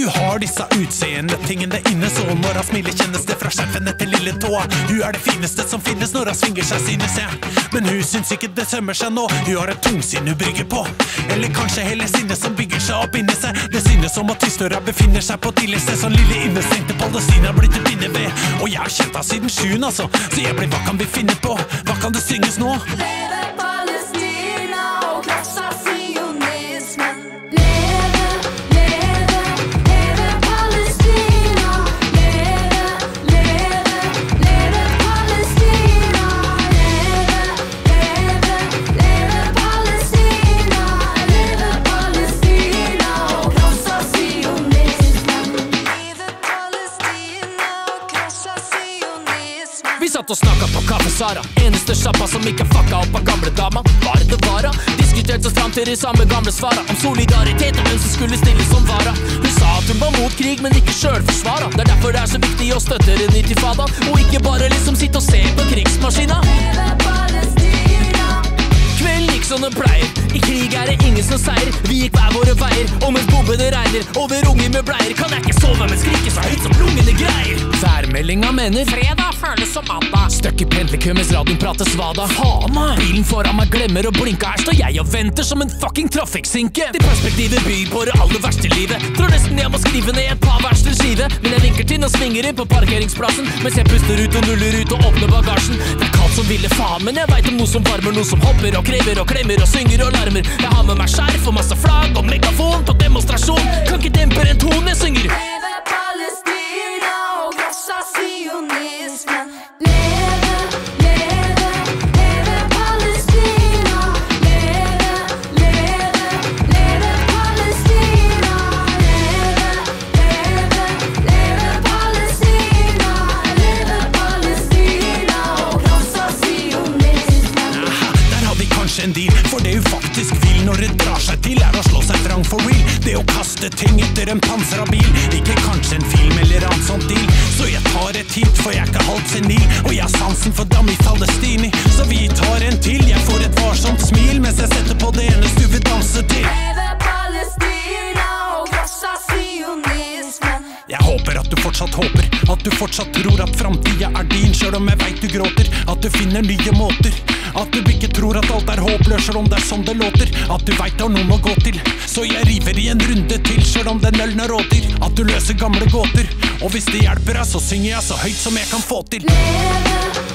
Hun har disse utseende tingene inne, så når han smiler kjennes det fra skjerfene til lille tåa. Hun er det fineste som finnes når han svinger seg, synes jeg. Men hun syns ikke det sømmer seg nå. Hun har et tungsinn hun brygger på, eller kanskje hele sinnet som bygger seg opp inni seg. Det synes som at tystøra befinner seg på tidligste, sånn lille innestengte Palestina blitt et inneved. Og jeg har kjent henne siden 7, altså, så jeg blir, hva kan vi finne på? Hva kan det synges nå? Leve Palestina og krossa sionismen. Leve, leve, leve Palestina. Leve, leve, leve Palestina. Leve, leve, leve Palestina. Leve Palestina og krossa sionismen. Leve Palestina og krossa sionismen. Vi satt og snakket på Kaffe Sara, eneste sjappa som ikke fucka opp av gamle dama. Var det vara? Diskuterte oss frem til de samme gamle svara om solidaritet og hvem som skulle stille som vara. Hun sa at hun var mot krig, men ikke selvforsvara. Det er derfor det er så viktig å støtte en intifada, og ikke bare liksom sitte og se på krigsmaskina. Leve Palestina. Kvelden gikk som den pleier, i krig er det ingen som seier. Vi gikk hver våre veier, og mens bombene regner over unger med bleier, kan jeg ikke sove, men skrike så høyt som lungene greier. Værmeldinga mener fredag føles som mandag. Støkk i pendlerkø mens radioen prater svada. Faen meg! Bilen foran meg glemmer å blinke. Her står jeg og venter som en fucking trafikksinke. Det perspektivet byr på det aller verste livet. Tror nesten jeg må skrive ned et par vers til skive. Men jeg vinker til og svinger inn på parkeringsplassen mens jeg puster ut og nuller ut og åpner bagasjen. Det er kaldt som ville faen, men jeg vet om noe som varmer, noe som hopper og krever og klemmer og synger og larmer. Jeg har med meg skjerf og masse flagg og megafon på demonstrasjon. Kan ikke dempe en tone jeg synger. Leve Palestina og krossa sionismen. Leve, leve, leve Palestina. Leve, leve, leve Palestina. Leve, leve, leve Palestina. Leve Palestina og krossa sionismen. Aha, der har vi kanskje en deal, for det hun faktisk vil når det drar seg til, er å slå seg vrang for real. Det å kaste ting etter en pansra bil, ikke kanskje en film eller annen sånn deal. Så jeg tar et hit, for jeg er ikke halvt senil, og jeg har sansen for dam i Palestini. Så vi tar en til, jeg får et varsomt smil mens jeg setter på det eneste du vil danse til. Leve Palestina og krossa sionismen. Jeg håper at du fortsatt håper, at du fortsatt tror at fremtiden er din, selv om jeg vet du gråter, at du finner nye måter. At du ikke tror at alt er håpløst, selv om det er sånn det låter. At du vet det har noen å gå til, så jeg river i en runde til, selv om den ølene råter. At du løser gamle gåter, og hvis det hjelper deg, så synger jeg så høyt som jeg kan få til. Leve